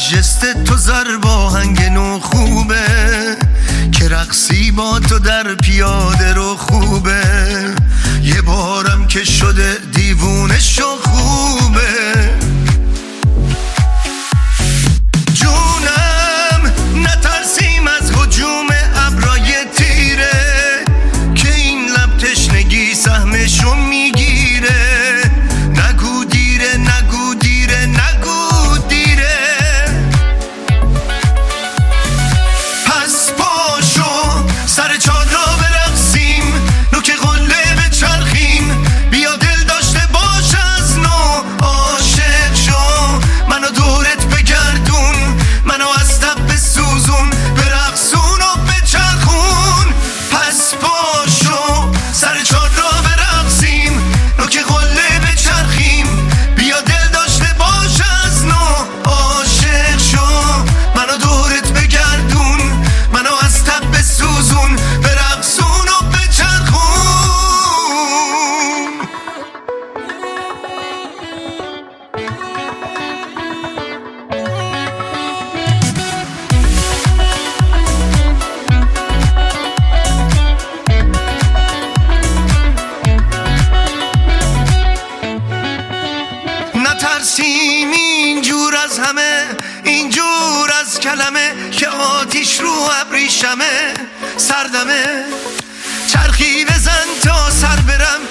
جست تو زرباهنگ نو خوبه که رقصی با تو در پیاده رو خوبه. یه بارم که شده دیوونه شو خوبه. جونم نترسیم از هجوم ابرای تیره که این لب تشنگی سهمشو میگیره. نگو دیره نگو دیره نگو دیره. پس پاشو سر چار را برقصیم، نوک قله بچرخیم، بیا دل داشته باش از نو. عاشق شو منو دورت بگردون، منو از تب بسوزون، برقصون و بچرخون. پس پاشو سر چار را برقصیم، نوک قله بچرخیم، بیا دل داشته باش از نو. عاشق شو منو دورت بگردون، منو از تب بسوزون، برقصون و بچرخون. نترسیم اینجور از همه، اینجور از کلمه که آتیش رو ابریشمه. سردمه چرخی بزن تا سر برم،